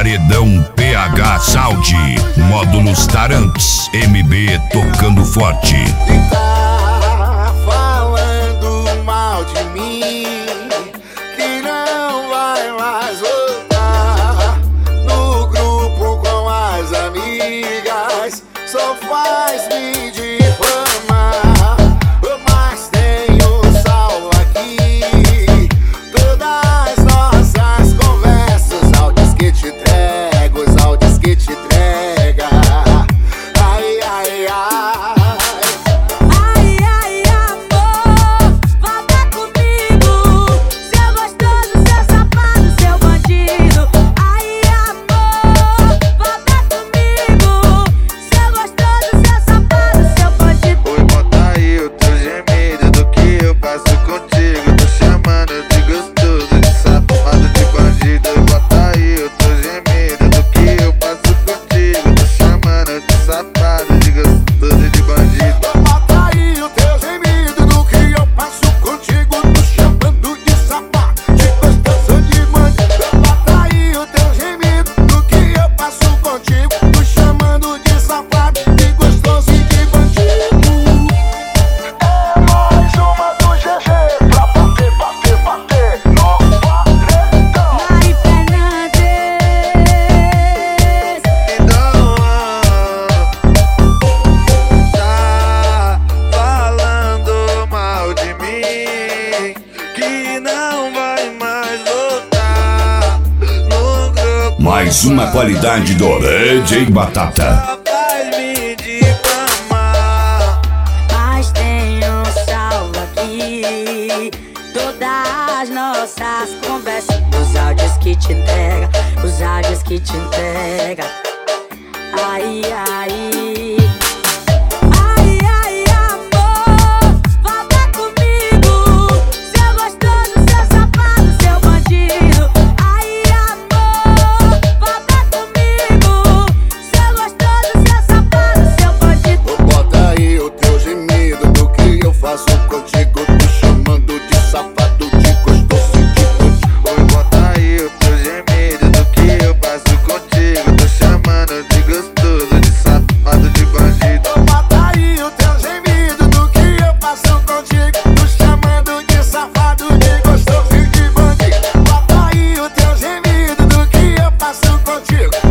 Paredão PH Sound, módulos Tarantes, MB tocando forte. Tá falando mal de mim, que não vai mais voltar no grupo com as amigas, só faz me difamar. Mas tenho salvo aqui todas nossas conversas, áudios que te entrego, os áudios que te entrega. Ai, ai, ai. Ai, ai, amor, volta comigo, seu gostoso, seu safado, seu bandido. Ai, amor, volta comigo, seu gostoso, seu safado, seu bandido. Oi, bota aí o teu gemido do que eu passo contigo. Tô chamando de gostoso, de safado, de bandido. Oi, bota aí o teu gemido do que eu passo contigo. Tô chamando de safado, de gostoso, de bandido. Bota aí o teu gemido do que eu passo contigo, tô chamando de safado, de gostoso, de bandido. Bota aí o teu gemido do que eu passo contigo, tô chamando de safado, de gostoso e de bandido. É mais uma do GG pra bater, bater, bater no paredão. Mari Fernandes. Então, tá falando mal de mim, que não vai mais voltar no grupo. Mais uma qualidade do DJ Batata. Só faz me difamar. Mas tenho salvo aqui todas as nossas conversas, os áudios que te entrega, os áudios que te entrega. Ai, ai. Ai, ai, amor, volta comigo, seu gostoso, seu safado, seu bandido. Ai, amor, volta comigo, seu gostoso, seu safado, seu bandido. Bota aí o teu gemido do que eu faço contigo, tô chamando de safado, de gostoso e de bandido. Oi, bota aí o teu gemido do que eu passo contigo. Tô chamando de gostoso, de safado, de bandido. Bota aí o teu gemido do que eu faço contigo, tô chamando de safado, de gostoso e de bandido. Bota aí o teu gemido do que eu faço contigo,